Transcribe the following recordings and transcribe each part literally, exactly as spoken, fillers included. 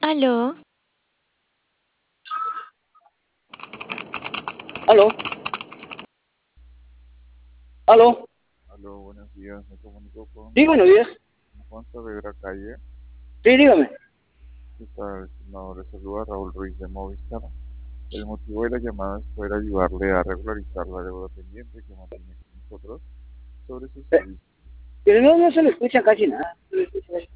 Aló, Aló, aló, Aló, buenos días. Me comunico con sí, buenos días. Juan Saavedra Calle. Sí, dígame. ¿Qué tal, estimado? Le saluda Raúl Ruiz de Movistar. El motivo de la llamada es poder ayudarle a regularizar la deuda pendiente que mantiene con nosotros sobre su Eh, servicio. Pero no, no se le escucha casi nada. No se le escucha casi-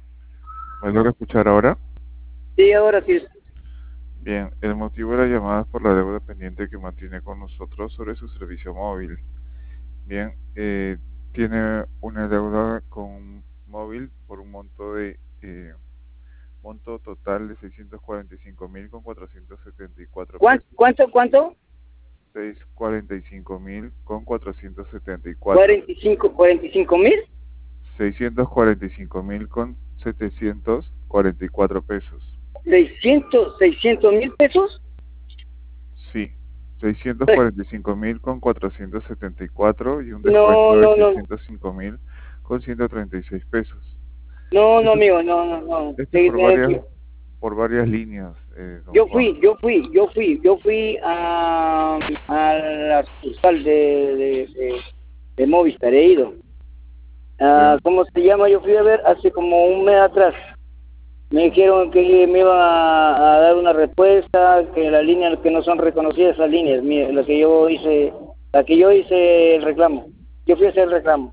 ¿Me logra escuchar ahora? Sí, ahora sí. Bien, el motivo de la llamada es por la deuda pendiente que mantiene con nosotros sobre su servicio móvil. Bien, eh, tiene una deuda con móvil por un monto de eh, monto total de seiscientos cuarenta y cinco mil con cuatrocientos setenta y cuatro ¿Cuánto, pesos. cuánto, cuánto? seiscientos cuarenta y cinco mil con cuatrocientos setenta y cuatro. Cuarenta y cinco, cuarenta y cinco mil. seiscientos cuarenta y cinco mil con setecientos cuarenta y cuatro pesos. Seiscientos, seiscientos mil pesos. Sí, seiscientos Eh, cuarenta y cinco mil con cuatrocientos setenta y cuatro y un No, descuento de no, no, seiscientos cinco mil con ciento treinta y seis pesos. no, no, Esto, amigo, no, no, no. esto es Sí, por me varias, equi- por varias líneas, eh, don Yo Juan. fui, yo fui, yo fui, yo fui a, a la sucursal de, de, de, de Movistar, he ido. Ah, Ya, ¿cómo se llama? Yo fui a ver hace como un mes atrás. Me dijeron que me iban a, a dar una respuesta, que las líneas que no son reconocidas, esas líneas, mire, la que yo hice, la que yo hice el reclamo. Yo fui a hacer el reclamo.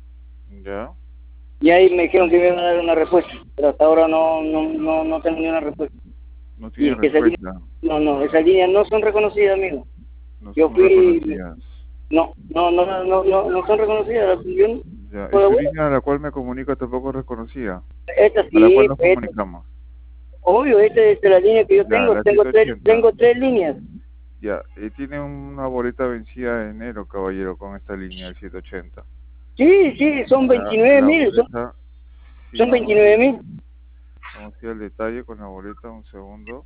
ya, Y ahí me dijeron que me iban a dar una respuesta, pero hasta ahora no, no, no, no tengo ni una respuesta. no tiene Y que esas líneas, respuesta, no, no, esas líneas no son reconocidas, amigo. no Yo son fui, reconocidas. no, no, no, no, no, no, no son reconocidas. Yo, no- Ya, y pues, su bueno, línea a la cual me comunico tampoco es reconocida, esta a la cual sí, nos esta, comunicamos. obvio, esta es la línea que yo Ya, tengo. la Tengo tres, ciento ochenta. tengo tres líneas. Ya, eh, tiene una boleta vencida de enero, caballero, con esta línea del setecientos ochenta. Sí, sí, son Ya, veintinueve la mil, son, boleta, sí, son vamos a veintinueve ir, mil. vamos a ir al detalle con la boleta, un segundo.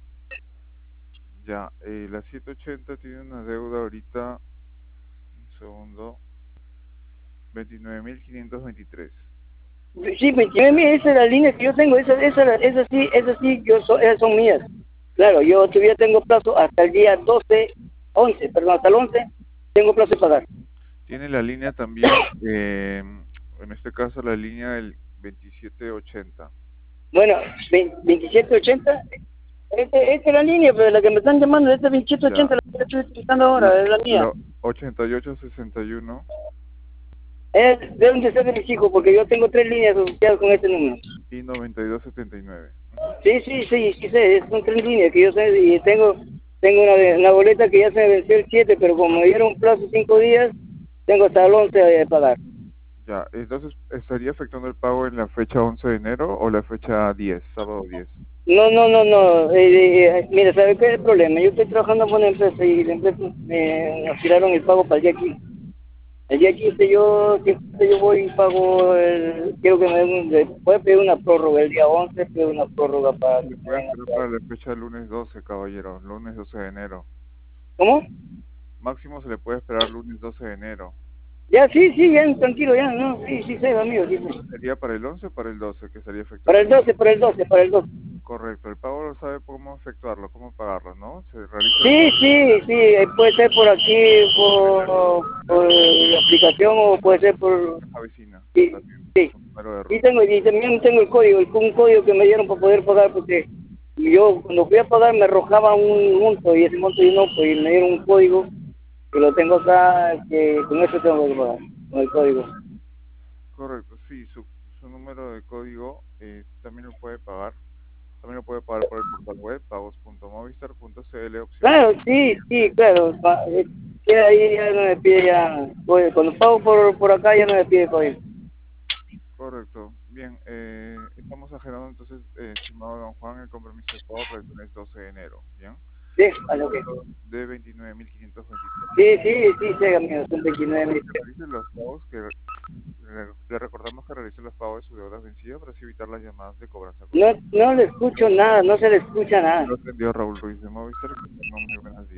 Ya, eh, la setecientos ochenta tiene una deuda ahorita, un segundo, veintinueve mil quinientos veintitrés. Sí, veintinueve mil, esa es la línea que yo tengo, esa, esa, esa sí, esa sí, yo so- esas son mías. Claro, yo todavía tengo plazo hasta el día doce, once, perdón, hasta el once, tengo plazo de pagar. Tiene la línea también, eh, en este caso la línea del veintisiete ochenta. Bueno, veintisiete ochenta, esta esta es la línea, pero la que me están llamando, esta veintisiete Ya, ochenta, la que estoy utilizando la, ahora, es la mía. la ochenta y ocho sesenta y uno Es de donde de mis hijos, porque yo tengo tres líneas asociadas con este número. y noventa y dos setenta y nueve. Ujú. Sí, sí, sí, sí sé, son tres líneas que yo sé y tengo tengo una, una boleta que ya se me venció el siete, pero como me dieron un plazo de cinco días, tengo hasta el once de pagar. Ya, entonces, ¿estaría afectando el pago en la fecha once de enero o la fecha diez, sábado diez? No, no, no, no, eh, eh, mira, ¿sabe qué es el problema? Yo estoy trabajando con una empresa y la empresa me nos tiraron el pago para el día quince. El día quince yo, siempre yo voy y pago, el, quiero que me den, un- de- puede pedir una prórroga el día once, pido una prórroga para Se que le me puede den esperar hasta para ahí. la fecha lunes doce, caballero, lunes doce de enero. ¿Cómo? Máximo se le puede esperar lunes doce de enero. Ya, sí, sí, ya, tranquilo, ya, no, sí, sí sé, amigo, sí sé. Entonces sería para el once o para el doce que estaría Para afectando el el pago. doce, para el doce, para el doce. Correcto, el pago lo sabe cómo efectuarlo, cómo pagarlo, ¿no? Se realiza el Sí, pago sí, sí, eh, puede ser por aquí, por, por la aplicación o puede ser por... a vecina, Sí, también, sí. con número de Y, ruta. tengo, y también tengo el código, el- un código que me dieron para poder pagar porque yo cuando fui a pagar me arrojaba un monto y ese monto yo no, pues y me dieron un código que lo tengo acá, que con eso tengo que pagar, con el código. Correcto, sí, su, su número de código eh, también lo puede pagar. También lo puede pagar por el portal web pagos punto movistar punto cl opción Claro, uno. sí, sí, claro, pa- eh, queda ahí ya no me pide ya, pues, cuando pago por, por acá ya no me pide código. Correcto. Bien, eh, estamos agendando entonces, eh, estimado don Juan, el compromiso de pago para el lunes doce de enero. Bien. Sí, a Un lo que... monto de veintinueve mil quinientos veintitrés. Sí, sí, sí, sí, amigo, son veintinueve Recordamos mil. que realice los pagos, que le, le recordamos que realice los pagos de su deuda vencida para así evitar las llamadas de cobranza No, continua. no le escucho nada, no se le escucha nada. Lo atendió Raúl Ruiz de Movistar, que tenga muy buenos días.